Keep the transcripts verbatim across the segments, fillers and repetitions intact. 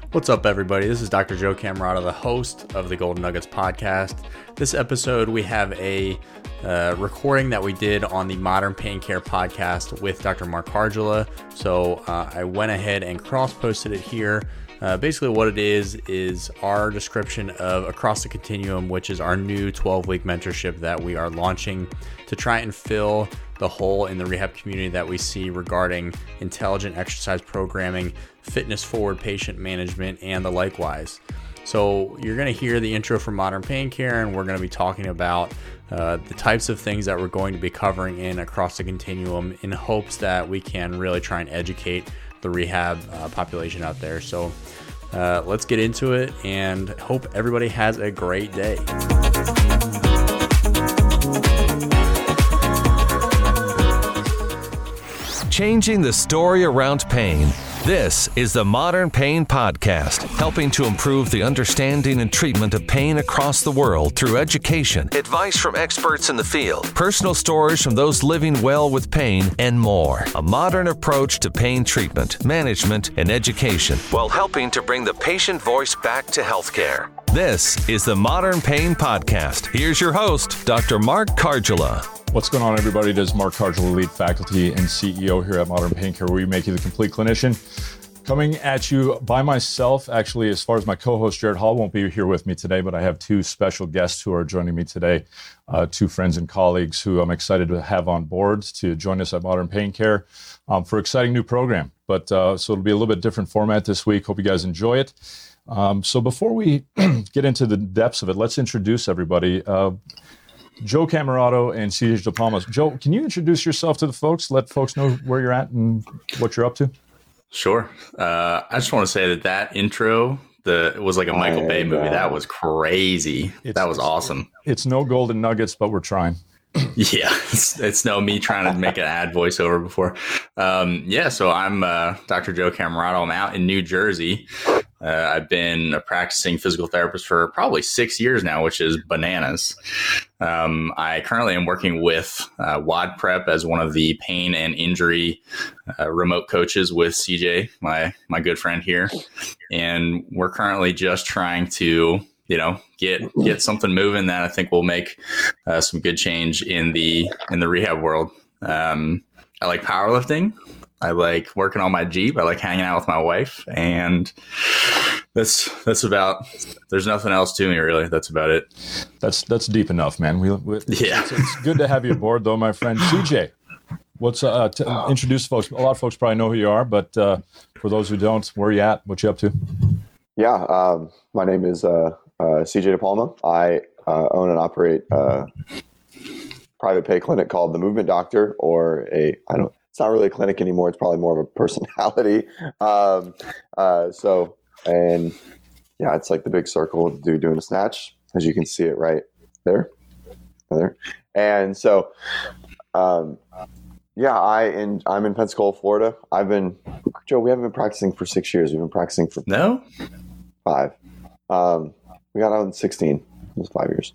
What's up, everybody? This is Doctor Joe Camerato, the host of the Golden Nuggets podcast. This episode, we have a uh, recording that we did on the Modern Pain Care podcast with Doctor Mark Cardula. So uh, I went ahead and cross-posted it here. Uh, basically what it is, is our description of Across the Continuum, which is our new twelve-week mentorship that we are launching to try and fill the hole in the rehab community that we see regarding intelligent exercise programming, fitness forward patient management, and the likewise. So you're going to hear the intro from Modern Pain Care, and we're going to be talking about uh, the types of things that we're going to be covering in Across the Continuum in hopes that we can really try and educate the rehab uh, population out there. So uh, let's get into it and hope everybody has a great day. Changing the story around pain. This is the Modern Pain Podcast, helping to improve the understanding and treatment of pain across the world through education, advice from experts in the field, personal stories from those living well with pain, and more. A modern approach to pain treatment, management, and education, while helping to bring the patient voice back to healthcare. This is the Modern Pain Podcast. Here's your host, Doctor Mark Cardula. What's going on, everybody? This is Mark Cardula, lead faculty and C E O here at Modern Pain Care, where we make you the complete clinician. Coming at you by myself, actually, as far as my co-host, Jared Hall, won't be here with me today, but I have two special guests who are joining me today, uh, two friends and colleagues who I'm excited to have on board to join us at Modern Pain Care um, for an exciting new program. But uh, so it'll be a little bit different format this week. Hope you guys enjoy it. Um, so before we get into the depths of it, let's introduce everybody. Uh, Joe Camerato and C J DePalma. Joe, can you introduce yourself to the folks? Let folks know where you're at and what you're up to. Sure. Uh, I just want to say that that intro, the it was like a Michael Bay movie. That was crazy. It's, that was awesome. It's no golden nuggets, but we're trying. Yeah, it's, it's no me trying to make an ad voiceover before. Um, yeah, so I'm uh, Doctor Joe Camerato. I'm out in New Jersey. Uh, I've been a practicing physical therapist for probably six years now, which is bananas. Um, I currently am working with uh, WODprep as one of the pain and injury uh, remote coaches with C J, my my good friend here, and we're currently just trying to, you know, get get something moving that I think will make uh, some good change in the in the rehab world. Um, I like powerlifting. I like working on my Jeep. I like hanging out with my wife, and that's that's about. There's nothing else to me, really. That's about it. That's that's deep enough, man. We, we yeah. It's, it's good to have you aboard, though, my friend. C J, what's uh, t- introduce folks? A lot of folks probably know who you are, but uh, for those who don't, where are you at? What you up to? Yeah, um, my name is uh, uh, C J DePalma. I uh, own and operate a private pay clinic called The Movement Doctor, or a I don't. It's not really a clinic anymore. It's probably more of a personality. Um, uh, so, and yeah, it's like the big circle dude doing a snatch, as you can see it right there, there. And so, um, yeah, I in I'm in Pensacola, Florida. I've been Joe. We haven't been practicing for six years. We've been practicing for no five. Um, we got out in sixteen. It was five years.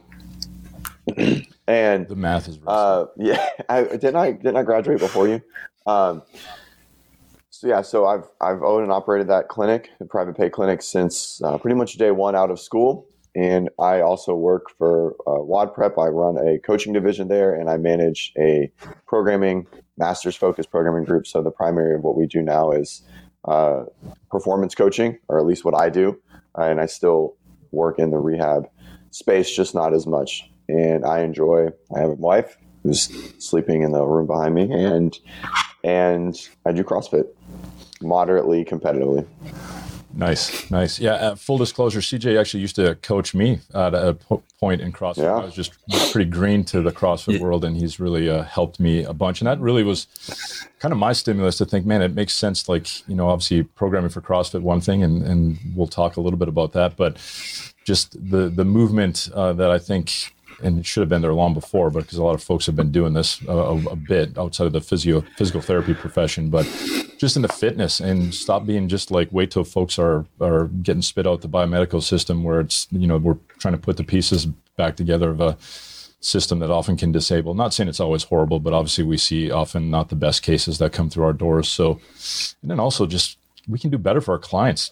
And the math is uh, yeah. I, didn't I didn't I graduate before you? Um, so yeah, so I've I've owned and operated that clinic, the private pay clinic, since uh, pretty much day one out of school. And I also work for uh, WODprep. I run a coaching division there, and I manage a programming master's focused programming group. So the primary of what we do now is uh, performance coaching, or at least what I do. Uh, and I still work in the rehab space, just not as much. And I enjoy, I have a wife who's sleeping in the room behind me, and and I do CrossFit moderately competitively. Nice, nice. Yeah, uh, full disclosure, C J actually used to coach me at a po- point in CrossFit. Yeah. I was just pretty green to the CrossFit Yeah. world, and he's really uh, helped me a bunch. And that really was kind of my stimulus to think, man, it makes sense. Like, you know, obviously programming for CrossFit, one thing, and, and we'll talk a little bit about that, but just the, the movement uh, that I think, and it should have been there long before, but because a lot of folks have been doing this a, a, a bit outside of the physio physical therapy profession, but just in the fitness, and stop being just like wait till folks are are getting spit out the biomedical system, where it's, you know, we're trying to put the pieces back together of a system that often can disable. Not saying it's always horrible, but obviously we see often not the best cases that come through our doors. So, and then also just we can do better for our clients.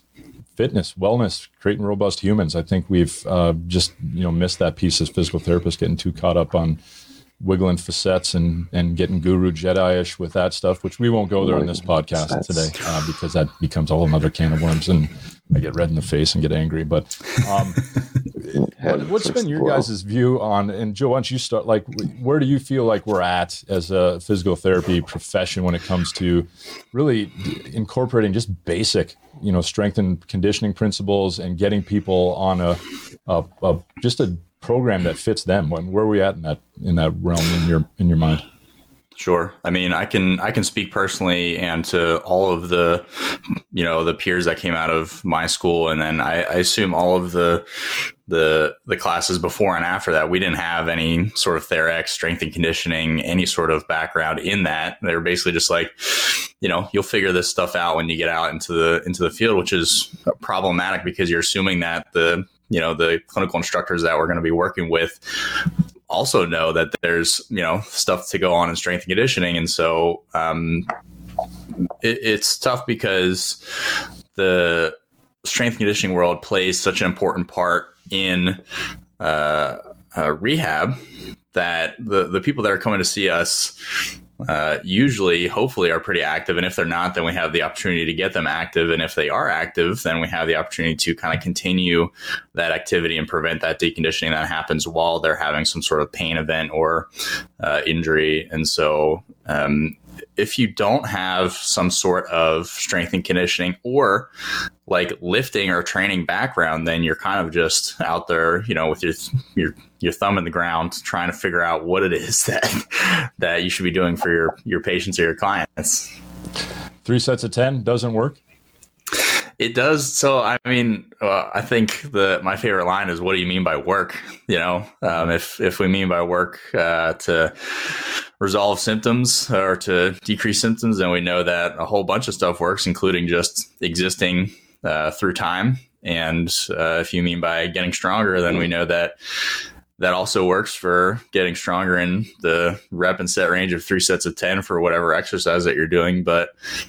fitness, wellness, creating robust humans. I think we've uh, just, you know, missed that piece as physical therapists, getting too caught up on wiggling facets and, and getting guru Jedi-ish with that stuff, which we won't go there in this podcast That's... today uh, because that becomes a whole nother can of worms and I get red in the face and get angry. But um, what, what's been your guys' view on, and Joe, why don't you start, like, where do you feel like we're at as a physical therapy profession when it comes to really incorporating just basic, you know, strength and conditioning principles and getting people on a, a, a just a program that fits them? When, where are we at in that in that realm in your in your mind? Sure. I mean, I can I can speak personally and to all of the, you know, the peers that came out of my school, and then I, I assume all of the the the classes before and after that. We didn't have any sort of TheraX, strength and conditioning, any sort of background in that. They were basically just like, you know, you'll figure this stuff out when you get out into the into the field, which is problematic because you're assuming that the you know, the clinical instructors that we're going to be working with also know that there's, you know, stuff to go on in strength and conditioning. And so um, it, it's tough because the strength and conditioning world plays such an important part in uh, uh, rehab that the, the people that are coming to see us Uh, usually, hopefully, are pretty active. And if they're not, then we have the opportunity to get them active. And if they are active, then we have the opportunity to kind of continue that activity and prevent that deconditioning that happens while they're having some sort of pain event or uh, injury. And so um, if you don't have some sort of strength and conditioning or like lifting or training background, then you're kind of just out there, you know, with your your your thumb in the ground, trying to figure out what it is that that you should be doing for your your patients or your clients. Three sets of ten doesn't work. It does. So, I mean, uh, I think the my favorite line is, "What do you mean by work?" You know, um, if if we mean by work uh, to resolve symptoms or to decrease symptoms, then we know that a whole bunch of stuff works, including just existing uh, through time. And uh, if you mean by getting stronger, then we know that that also works for getting stronger in the rep and set range of three sets of ten for whatever exercise that you're doing. But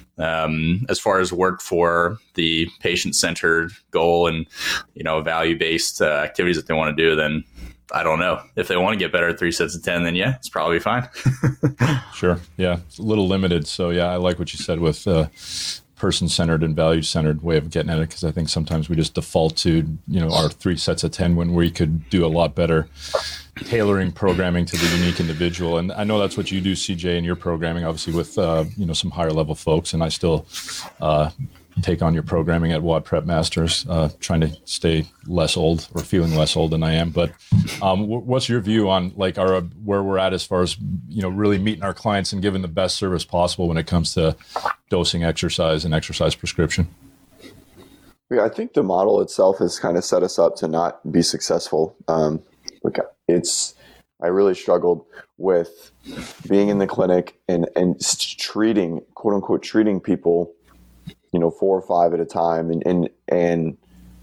um, as far as work for the patient-centered goal and, you know, value-based uh, activities that they want to do, then I don't know. If they want to get better at three sets of ten, then yeah, it's probably fine. Sure. Yeah. It's a little limited. So yeah, I like what you said with uh, person-centered and value-centered way of getting at it, because I think sometimes we just default to, you know, our three sets of ten when we could do a lot better tailoring programming to the unique individual. And I know that's what you do, C J, in your programming, obviously with, uh, you know, some higher level folks. And I still uh, take on your programming at W O D Prep Masters, uh, trying to stay less old or feeling less old than I am. But um, w- what's your view on like our where we're at as far as, you know, really meeting our clients and giving the best service possible when it comes to dosing exercise and exercise prescription? Yeah, I think the model itself has kind of set us up to not be successful. Um, look, it's I really struggled with being in the clinic and and treating, quote unquote, treating people, you know, four or five at a time, and and and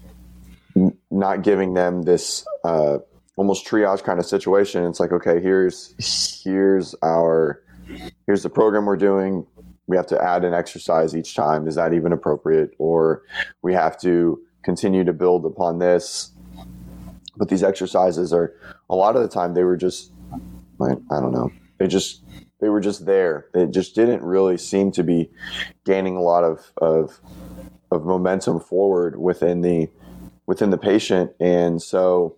not giving them this uh, almost triage kind of situation. It's like, okay, here's here's our here's the program we're doing. We have to add an exercise each time. Is that even appropriate? Or we have to continue to build upon this. But these exercises are, a lot of the time, they were just, I don't know, they just, they were just there. They just didn't really seem to be gaining a lot of, of, of momentum forward within the, within the patient. And so,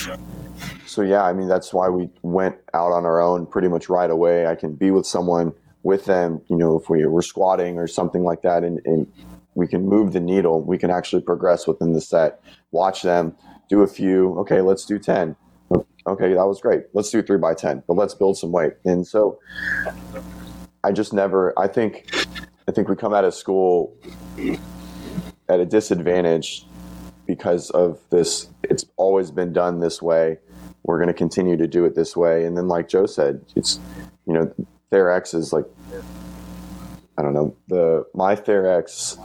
so yeah, I mean, that's why we went out on our own pretty much right away. I can be with someone, with them, you know, if we were squatting or something like that, and, and we can move the needle, we can actually progress within the set, watch them, do a few, okay, let's do ten. Okay, that was great. Let's do three by ten, but let's build some weight. And so I just never, I think, I think we come out of school at a disadvantage because of this. It's always been done this way. We're going to continue to do it this way. And then like Joe said, it's, you know, TheraX is like, I don't know, the my TheraX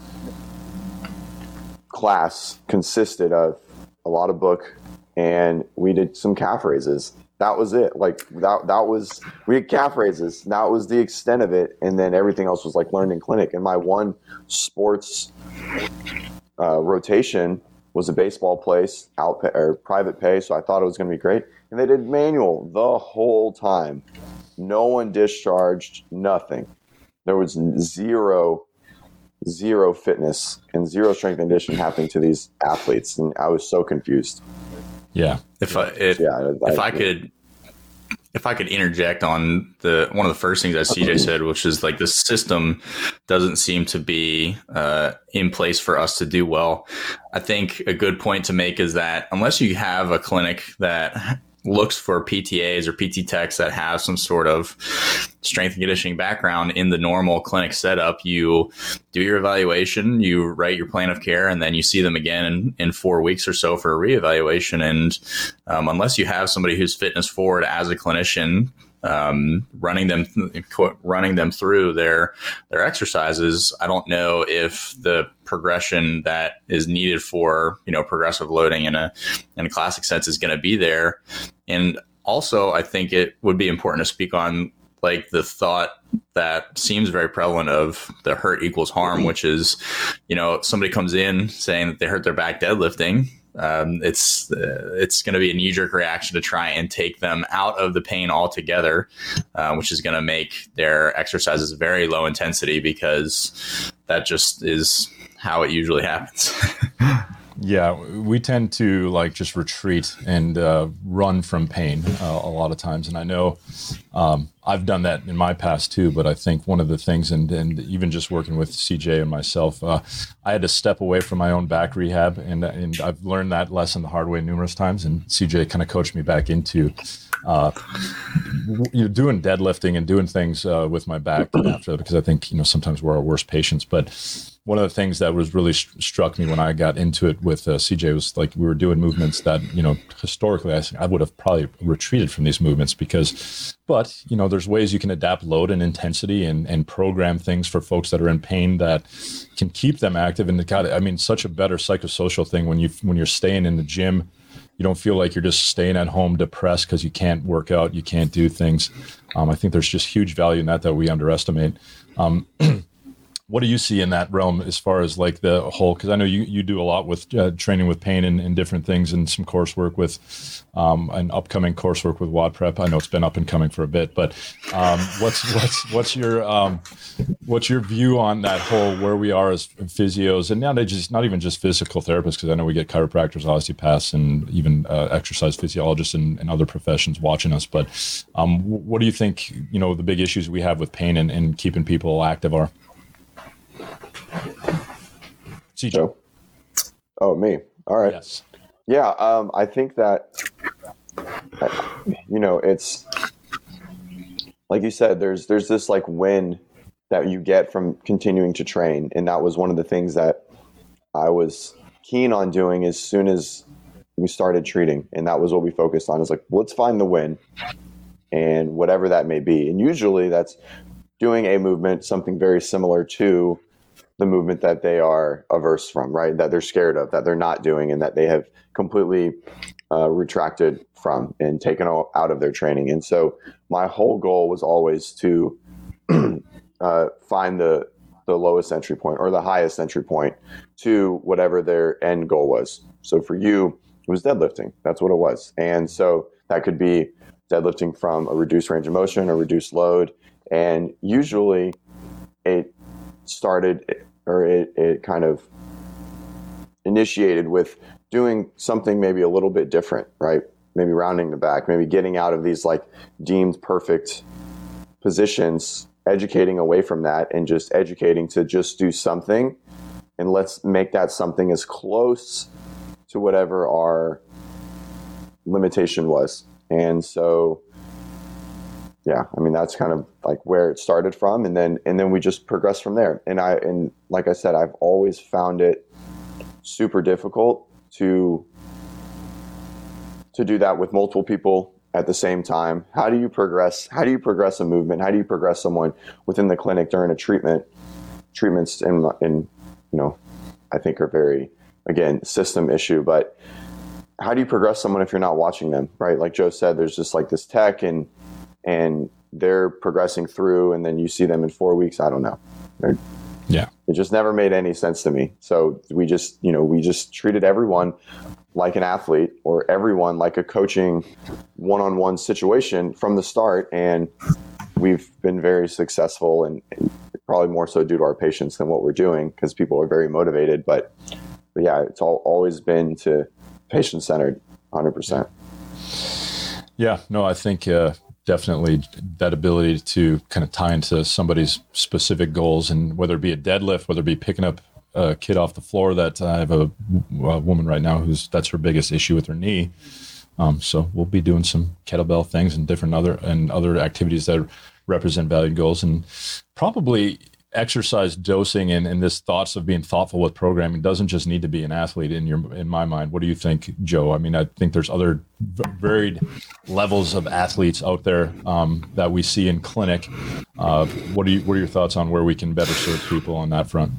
class consisted of a lot of book, and we did some calf raises. That was it. Like that that was, we had calf raises. That was the extent of it. And then everything else was like learned in clinic. And my one sports uh, rotation was a baseball place, out pay, or private pay, so I thought it was going to be great. And they did manual the whole time. No one discharged, nothing. There was zero, zero fitness and zero strength and conditioning happening to these athletes, and I was so confused. Yeah. If I it, yeah, I, if I I could if I could interject on the one of the first things that C J said, which is like the system doesn't seem to be uh, in place for us to do well. I think a good point to make is that unless you have a clinic that looks for P T As or P T techs that have some sort of strength and conditioning background in the normal clinic setup, you do your evaluation, you write your plan of care, and then you see them again in, in four weeks or so for a reevaluation. And um, unless you have somebody who's fitness forward as a clinician, um, running them, running them through their, their exercises, I don't know if the progression that is needed for, you know, progressive loading in a, in a classic sense is going to be there. And also I think it would be important to speak on like the thought that seems very prevalent of the hurt equals harm, which is, you know, somebody comes in saying that they hurt their back deadlifting. Um, it's uh, it's going to be a knee-jerk reaction to try and take them out of the pain altogether, uh, which is going to make their exercises very low intensity because that just is how it usually happens. Yeah, we tend to like just retreat and uh, run from pain uh, a lot of times. And I know um, I've done that in my past too, but I think one of the things, and, and even just working with C J and myself, uh, I had to step away from my own back rehab. And, and I've learned that lesson the hard way numerous times. And C J kind of coached me back into uh, you know, doing deadlifting and doing things uh, with my back after, because I think, you know, sometimes we're our worst patients. But one of the things that was really st- struck me when I got into it with uh, C J was like we were doing movements that, you know, historically I, I would have probably retreated from these movements because, but, you know, there's ways you can adapt load and intensity and, and program things for folks that are in pain that can keep them active. And God, I mean, such a better psychosocial thing when you, when you're staying in the gym, you don't feel like you're just staying at home depressed because you can't work out, you can't do things. Um, I think there's just huge value in that that we underestimate. Um, What do you see in that realm as far as like the whole, because I know you, you do a lot with uh, training with pain and, and different things and some coursework with um, an upcoming coursework with WOD Prep. I know it's been up and coming for a bit, but um, what's what's what's your um, what's your view on that whole where we are as physios and now they just not even just physical therapists, because I know we get chiropractors, osteopaths, and even uh, exercise physiologists and, and other professions watching us. But um, what do you think, you know, the big issues we have with pain and, and keeping people active are? C J. Oh. oh, me. All right. Yes. Yeah, um, I think that, you know, it's like you said, there's there's this like win that you get from continuing to train. And that was one of the things that I was keen on doing as soon as we started treating. And that was what we focused on, is like, let's find the win and whatever that may be. And usually that's doing a movement, something very similar to the movement that they are averse from, right? That they're scared of, that they're not doing, and that they have completely uh, retracted from and taken out of their training. And so my whole goal was always to uh, find the the lowest entry point or the highest entry point to whatever their end goal was. So for you, it was deadlifting. That's what it was. And so that could be deadlifting from a reduced range of motion or reduced load. And usually it started or it, it kind of initiated with doing something maybe a little bit different, right? Maybe rounding the back, maybe getting out of these like deemed perfect positions, educating away from that and just educating to just do something. And let's make that something as close to whatever our limitation was. And so, yeah, I mean, that's kind of like where it started from. And then, and then we just progressed from there. And I, and like I said, I've always found it super difficult to, to do that with multiple people at the same time. How do you progress? How do you progress a movement? How do you progress someone within the clinic during a treatment? Treatments in, in, you know, I think are very, again, system issue, but how do you progress someone if you're not watching them, right? Like Joe said, there's just like this tech and, and they're progressing through, and then you see them in four weeks. I don't know. They're, yeah. It It just never made any sense to me. So we just, you know, we just treated everyone like an athlete, or everyone like a coaching one-on-one situation from the start. And we've been very successful, and, and probably more so due to our patients than what we're doing, because people are very motivated. But, but yeah, it's all, always been to patient-centered, one hundred percent. Yeah, no, I think uh, definitely that ability to kind of tie into somebody's specific goals, and whether it be a deadlift, whether it be picking up a kid off the floor. That I have a, a woman right now who's that's her biggest issue with her knee. Um, so we'll be doing some kettlebell things and different other and other activities that represent valued goals, and probably exercise dosing and, and this thoughts of being thoughtful with programming doesn't just need to be an athlete in your in my mind. What do you think, Joe? I mean, I think there's other varied levels of athletes out there um, that we see in clinic. Uh, what are you what are your thoughts on where we can better serve people on that front?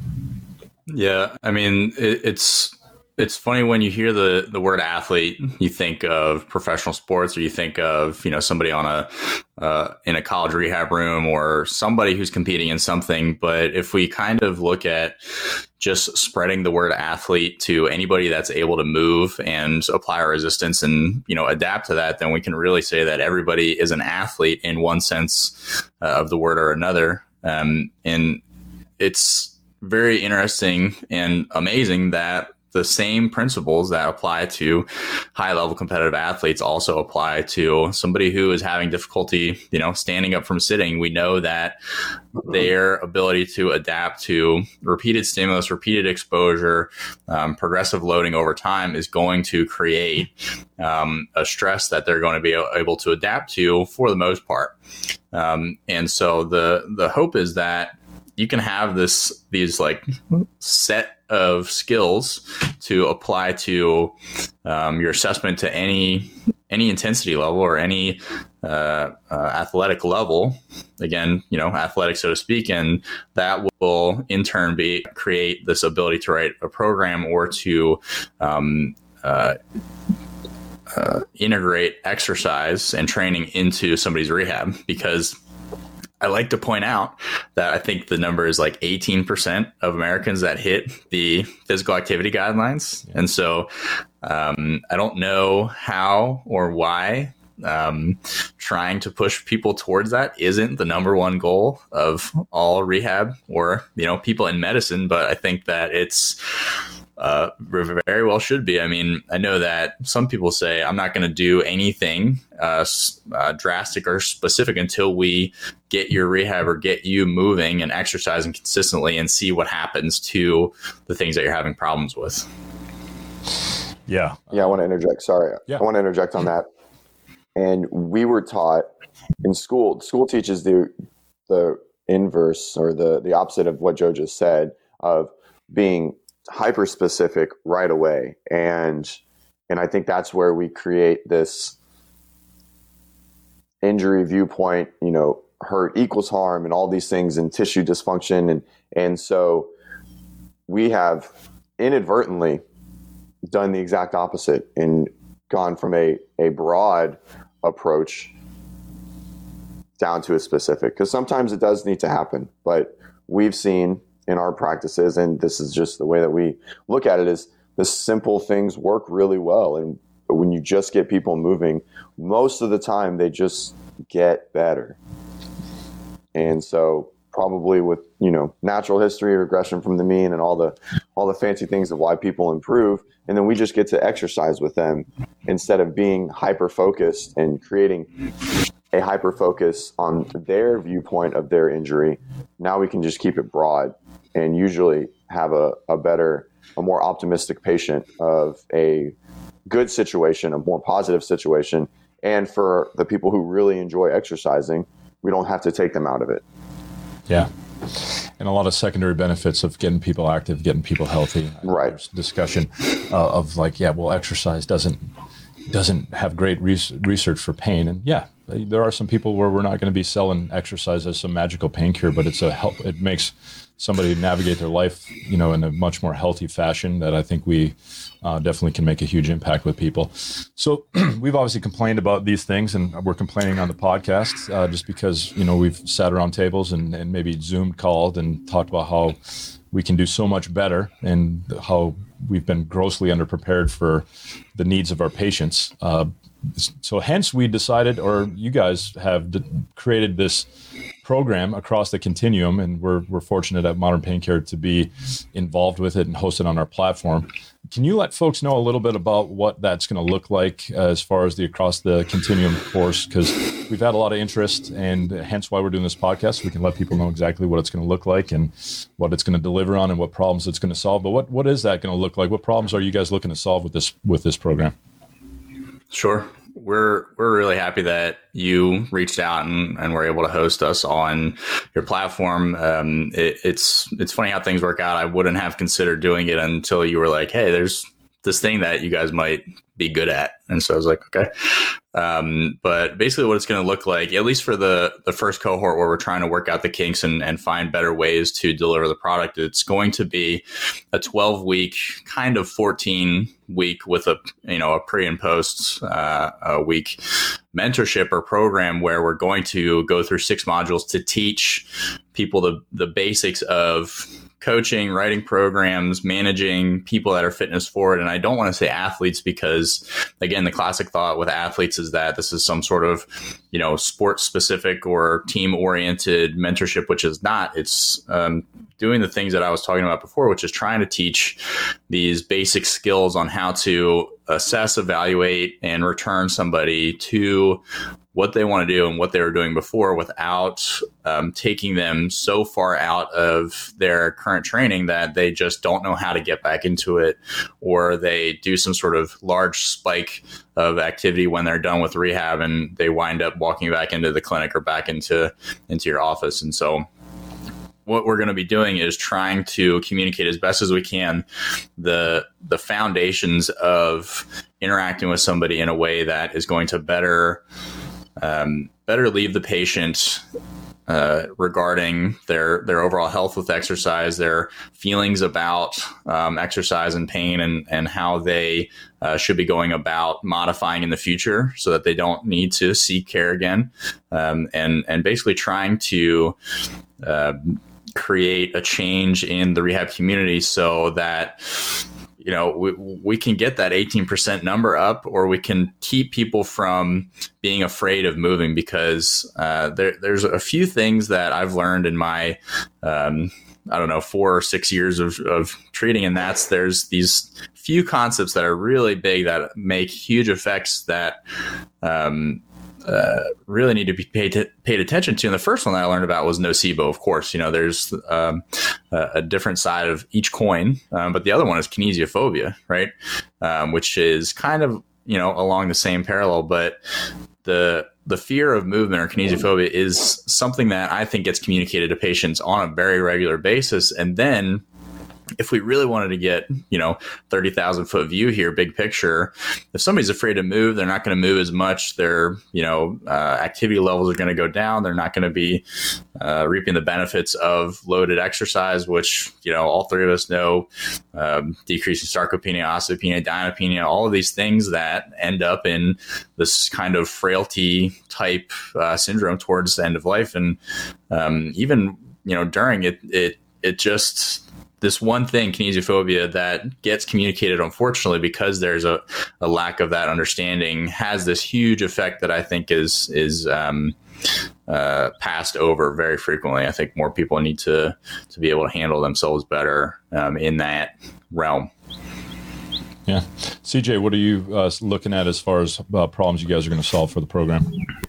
Yeah, I mean, it, it's it's funny when you hear the the word athlete, you think of professional sports, or you think of, you know, somebody on a uh, in a college rehab room, or somebody who's competing in something. But if we kind of look at just spreading the word athlete to anybody that's able to move and apply resistance and, you know, adapt to that, then we can really say that everybody is an athlete in one sense uh, of the word or another. Um, and it's very interesting and amazing that the same principles that apply to high level competitive athletes also apply to somebody who is having difficulty, you know, standing up from sitting. We know that their ability to adapt to repeated stimulus, repeated exposure, um, progressive loading over time is going to create um, a stress that they're going to be able to adapt to for the most part. Um, and so the the hope is that you can have this these like set of skills to apply to um, your assessment to any any intensity level or any uh, uh, athletic level. Again, you know, athletic, so to speak, and that will in turn be create this ability to write a program or to um, uh, uh, integrate exercise and training into somebody's rehab. Because I like to point out that I think the number is like eighteen percent of Americans that hit the physical activity guidelines. Yeah. And so um, I don't know how or why um, trying to push people towards that isn't the number one goal of all rehab or, you know, people in medicine. But I think that it's Uh, very well should be. I mean, I know that some people say I'm not going to do anything uh, uh, drastic or specific until we get your rehab or get you moving and exercising consistently and see what happens to the things that you're having problems with. Yeah. Yeah, I want to interject. Sorry. Yeah. I want to interject on that. And we were taught in school, school teaches the the inverse or the, the opposite of what Joe just said, of being hyper specific right away. And and I think that's where we create this injury viewpoint, you know, hurt equals harm and all these things, and tissue dysfunction. And and so we have inadvertently done the exact opposite and gone from a, a broad approach down to a specific, because sometimes it does need to happen. But we've seen in our practices, and this is just the way that we look at it, is the simple things work really well. And when you just get people moving, most of the time they just get better. And so probably with, you know, natural history, regression from the mean, and all the all the fancy things of why people improve, and then we just get to exercise with them instead of being hyper focused and creating a hyper focus on their viewpoint of their injury. Now we can just keep it broad and usually have a, a better, a more optimistic patient of a good situation, a more positive situation. And for the people who really enjoy exercising, we don't have to take them out of it. Yeah. And a lot of secondary benefits of getting people active, getting people healthy. Right. There's discussion uh, of like, yeah, well, exercise doesn't doesn't have great res- research for pain. And yeah, there are some people where we're not going to be selling exercise as some magical pain cure, but it's a help. It makes somebody navigate their life, you know, in a much more healthy fashion that I think we uh, definitely can make a huge impact with people. So we've obviously complained about these things, and we're complaining on the podcast uh, just because, you know, we've sat around tables and, and maybe Zoom called and talked about how we can do so much better, and how we've been grossly underprepared for the needs of our patients. Uh, so hence we decided, or you guys have d- created this program across the continuum, and we're we're fortunate at Modern Pain Care to be involved with it and host it on our platform. Can you let folks know a little bit about what that's going to look like uh, as far as the across the continuum course? Because we've had a lot of interest, and hence why we're doing this podcast. So we can let people know exactly what it's going to look like and what it's going to deliver on and what problems it's going to solve. But what what is that going to look like? What problems are you guys looking to solve with this with this program? Sure. We're we're really happy that you reached out and, and were able to host us on your platform. Um, it, it's it's funny how things work out. I wouldn't have considered doing it until you were like, "Hey, there's this thing that you guys might be good at," and so I was like, "Okay." Um, but basically, what it's going to look like, at least for the the first cohort, where we're trying to work out the kinks and, and find better ways to deliver the product, it's going to be a twelve week, kind of fourteen week with a you know a pre and post uh, a week mentorship or program where we're going to go through six modules to teach people the the basics of coaching, writing programs, managing people that are fitness forward. And I don't want to say athletes because, again, the classic thought with athletes is that this is some sort of, you know, sports specific or team oriented mentorship, which is not. It's um, doing the things that I was talking about before, which is trying to teach these basic skills on how to assess, evaluate, and return somebody to what they want to do and what they were doing before without um, taking them so far out of their current training that they just don't know how to get back into it, or they do some sort of large spike of activity when they're done with rehab and they wind up walking back into the clinic or back into, into your office. And so what we're going to be doing is trying to communicate as best as we can the the foundations of interacting with somebody in a way that is going to better um, better leave the patient uh, regarding their their overall health with exercise, their feelings about um, exercise and pain, and and how they uh, should be going about modifying in the future so that they don't need to seek care again, um, and and basically trying to uh, create a change in the rehab community so that, you know, we, we can get that eighteen percent number up, or we can keep people from being afraid of moving, because uh, there, there's a few things that I've learned in my, um, I don't know, four or six years of, of treating. And that's, there's these few concepts that are really big that make huge effects that, um, Uh, really need to be paid t- paid attention to. And the first one that I learned about was nocebo. Of course, you know, there's um, a, a different side of each coin, um, but the other one is kinesiophobia, right? Um, which is kind of, you know, along the same parallel, but the the fear of movement or kinesiophobia is something that I think gets communicated to patients on a very regular basis. And then if we really wanted to get, you know, thirty thousand foot view here, big picture, if somebody's afraid to move, they're not going to move as much. Their, you know, uh, activity levels are going to go down. They're not going to be uh, reaping the benefits of loaded exercise, which, you know, all three of us know, um, decreasing sarcopenia, osteopenia, dinopenia, all of these things that end up in this kind of frailty type uh, syndrome towards the end of life. And um, even, you know, during it, it, it just... this one thing, kinesiophobia, that gets communicated, unfortunately, because there's a, a lack of that understanding, has this huge effect that I think is is um, uh, passed over very frequently. I think more people need to to be able to handle themselves better um, in that realm. Yeah. C J, what are you uh, looking at as far as uh, problems you guys are going to solve for the program?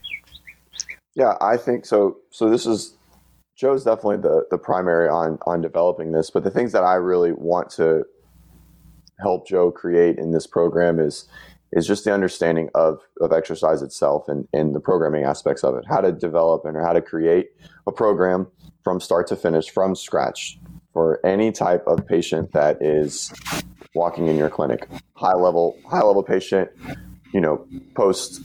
Yeah, I think so. So this is... Joe's definitely the, the primary on, on developing this, but the things that I really want to help Joe create in this program is is just the understanding of, of exercise itself and, and the programming aspects of it, how to develop and how to create a program from start to finish, from scratch, for any type of patient that is walking in your clinic. High level, high level patient, you know, post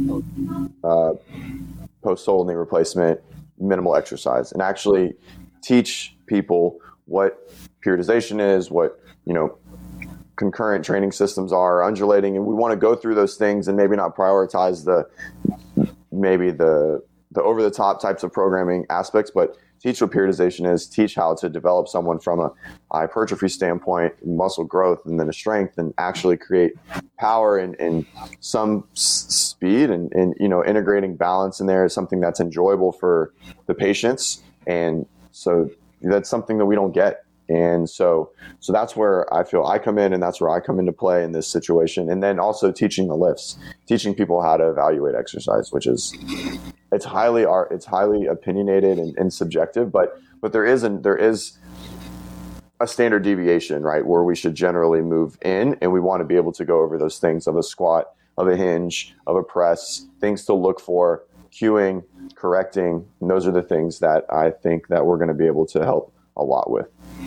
uh, post total knee replacement, minimal exercise, and actually teach people what periodization is, what, you know, concurrent training systems are, undulating, and we want to go through those things and maybe not prioritize the maybe the the over the top types of programming aspects, but teach what periodization is, teach how to develop someone from a hypertrophy standpoint, muscle growth, and then a strength, and actually create power and, and some s- speed and, and, you know, integrating balance in there is something that's enjoyable for the patients. And so that's something that we don't get. And so, so that's where I feel I come in, and that's where I come into play in this situation. And then also teaching the lifts, teaching people how to evaluate exercise, which is, it's highly art, it's highly opinionated and, and subjective, but, but there is, an, there is a standard deviation, right? Where we should generally move in, and we want to be able to go over those things of a squat, of a hinge, of a press, things to look for, cueing, correcting. And those are the things that I think that we're going to be able to help a lot with.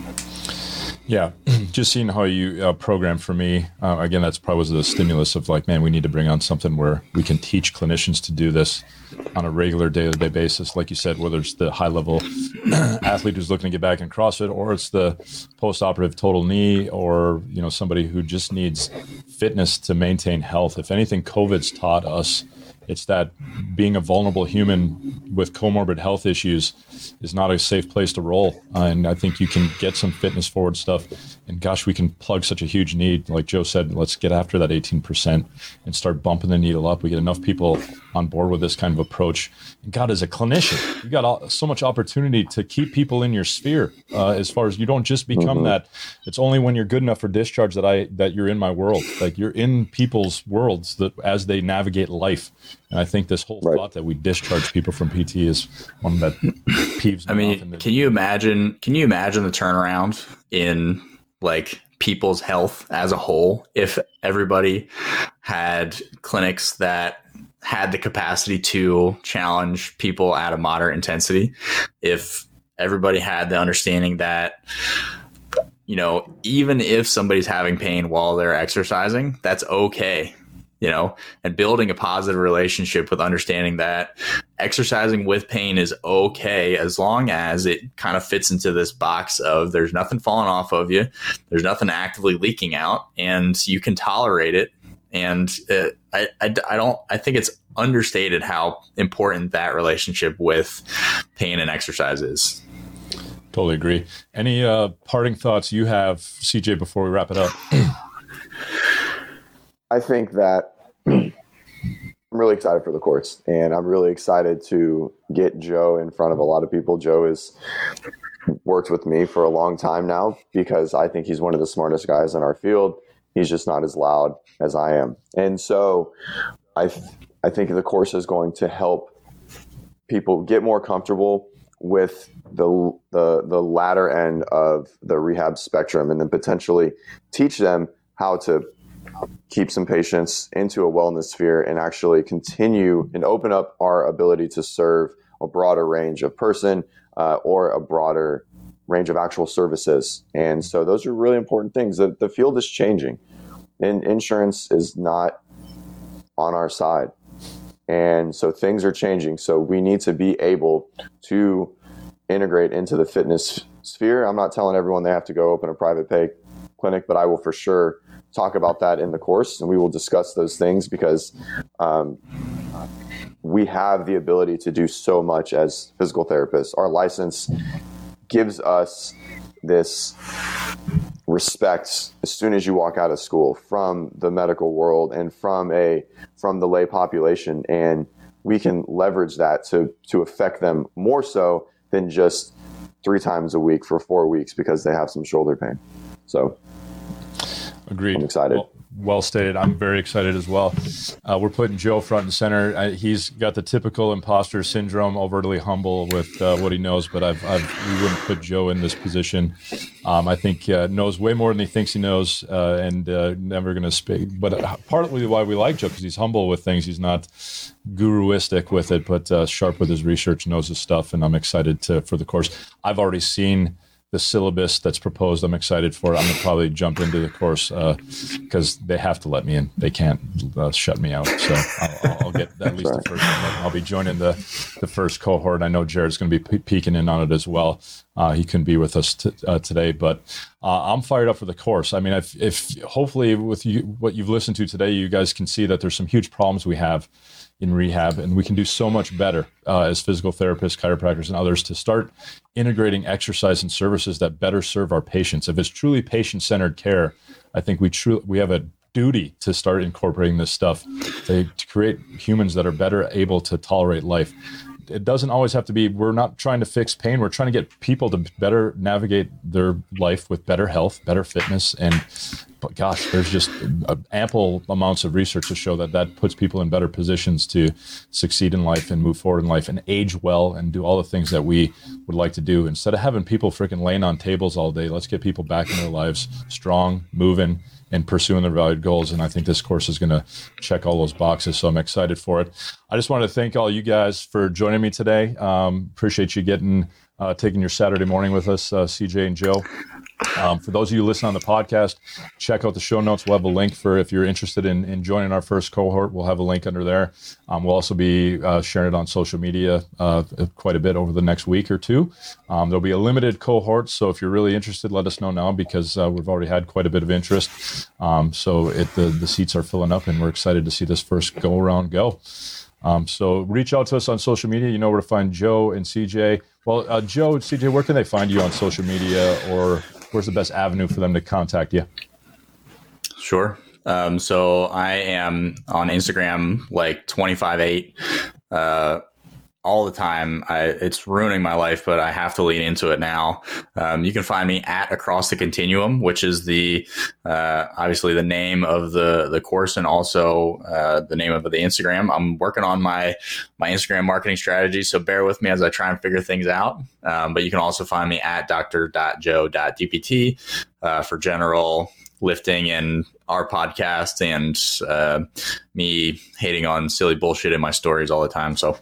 Yeah, just seeing how you uh, program for me, uh, again, that's probably was the stimulus of like, man, we need to bring on something where we can teach clinicians to do this on a regular day-to-day basis. Like you said, whether it's the high-level athlete who's looking to get back in CrossFit, or it's the post-operative total knee, or, you know, somebody who just needs fitness to maintain health. If anything, COVID's taught us, it's that being a vulnerable human with comorbid health issues is not a safe place to roll. Uh, and I think you can get some fitness forward stuff. And gosh, we can plug such a huge need. Like Joe said, let's get after that eighteen percent and start bumping the needle up. We get enough people on board with this kind of approach. And God, as a clinician, you got all, so much opportunity to keep people in your sphere. Uh, as far as you don't just become mm-hmm. that. It's only when you're good enough for discharge that I that you're in my world. Like you're in people's worlds that as they navigate life. And I think this whole right. thought that we discharge people from P T is one that peeves me I mean, off. The- can you imagine? Can you imagine the turnaround in like people's health as a whole if everybody had clinics that had the capacity to challenge people at a moderate intensity? If everybody had the understanding that, you know, even if somebody's having pain while they're exercising, that's okay. You know, and building a positive relationship with understanding that exercising with pain is okay as long as it kind of fits into this box of there's nothing falling off of you, there's nothing actively leaking out, and you can tolerate it. And uh, I, I, I don't I think it's understated how important that relationship with pain and exercise is. Totally agree. Any uh, parting thoughts you have, C J, before we wrap it up? I think that I'm really excited for the course, and I'm really excited to get Joe in front of a lot of people. Joe has worked with me for a long time now because I think he's one of the smartest guys in our field. He's just not as loud as I am. And so I, th- I think the course is going to help people get more comfortable with the, the, the latter end of the rehab spectrum, and then potentially teach them how to keep some patients into a wellness sphere and actually continue and open up our ability to serve a broader range of person uh, or a broader range of actual services. And so those are really important things. The, the field is changing, and insurance is not on our side. And so things are changing. So we need to be able to integrate into the fitness sphere. I'm not telling everyone they have to go open a private pay clinic, but I will for sure talk about that in the course, and we will discuss those things because um, we have the ability to do so much as physical therapists. Our license gives us this respect as soon as you walk out of school from the medical world and from a from the lay population, and we can leverage that to to affect them more so than just three times a week for four weeks because they have some shoulder pain. So agreed. I'm excited. Well, well stated. I'm very excited as well. Uh, we're putting Joe front and center. I, he's got the typical imposter syndrome, overtly humble with uh, what he knows, but I've, I've, we wouldn't put Joe in this position. Um, I think uh, knows way more than he thinks he knows, uh, and uh, never going to speak. But uh, partly why we like Joe, because he's humble with things. He's not guruistic with it, but uh, sharp with his research, knows his stuff, and I'm excited to, for the course. I've already seen the syllabus that's proposed. I'm excited for it. I'm going to probably jump into the course because uh, they have to let me in. They can't uh, shut me out. So I'll, I'll get at least right. the first one. I'll be joining the, the first cohort. I know Jared's going to be pe- peeking in on it as well. Uh, he couldn't be with us t- uh, today, but uh, I'm fired up for the course. I mean, if, if hopefully with you, what you've listened to today, you guys can see that there's some huge problems we have in rehab, and we can do so much better uh, as physical therapists, chiropractors, and others to start integrating exercise and services that better serve our patients. If it's truly patient-centered care, I think we truly we have a duty to start incorporating this stuff to, to create humans that are better able to tolerate life. It doesn't always have to be, we're not trying to fix pain. We're trying to get people to better navigate their life with better health, better fitness. And but gosh, there's just ample amounts of research to show that that puts people in better positions to succeed in life and move forward in life and age well and do all the things that we would like to do. Instead of having people freaking laying on tables all day, let's get people back in their lives, strong, moving, and pursuing their valued goals. And I think this course is going to check all those boxes. So I'm excited for it. I just want to thank all you guys for joining me today. Um, appreciate you getting, uh, taking your Saturday morning with us, uh, C J and Joe. Um, for those of you listening on the podcast, check out the show notes. We'll have a link for if you're interested in, in joining our first cohort. We'll have a link under there. Um, we'll also be uh, sharing it on social media uh, quite a bit over the next week or two. Um, there'll be a limited cohort, so if you're really interested, let us know now because uh, we've already had quite a bit of interest. Um, so it, the, the seats are filling up, and we're excited to see this first go-around go. Um, so reach out to us on social media. You know where to find Joe and C J. Well, uh, Joe and C J, where can they find you on social media, or where's the best avenue for them to contact you? Sure. Um, so I am on Instagram like twenty-five eight uh, all the time. I, it's ruining my life, but I have to lean into it now. Um, you can find me at Across the Continuum, which is the uh, obviously the name of the the course and also uh, the name of the Instagram. I'm working on my my Instagram marketing strategy, so bear with me as I try and figure things out. Um, but you can also find me at d r joe dot d p t uh, for general lifting and our podcast and uh, me hating on silly bullshit in my stories all the time. So.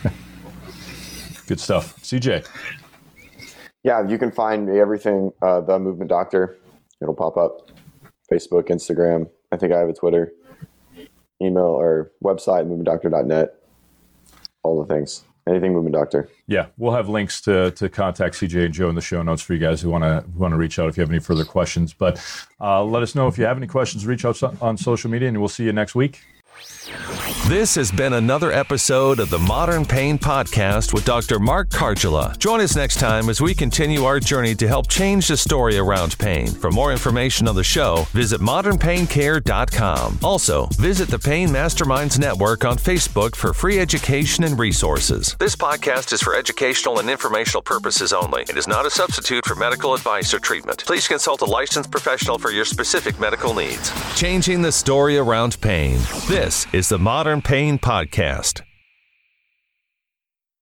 Good stuff. C J. Yeah, you can find me everything, uh, The Movement Doctor. It'll pop up. Facebook, Instagram. I think I have a Twitter. Email or website, movement doctor dot net. All the things. Anything Movement Doctor. Yeah, we'll have links to to contact C J and Joe in the show notes for you guys who want to want to reach out if you have any further questions. But uh, let us know if you have any questions. Reach out on social media, and we'll see you next week. This has been another episode of the Modern Pain Podcast with Doctor Mark Kargela. Join us next time as we continue our journey to help change the story around pain. For more information on the show, visit modern pain care dot com. Also, visit the Pain Masterminds Network on Facebook for free education and resources. This podcast is for educational and informational purposes only. It is not a substitute for medical advice or treatment. Please consult a licensed professional for your specific medical needs. Changing the story around pain. This is the Modern Pain Podcast.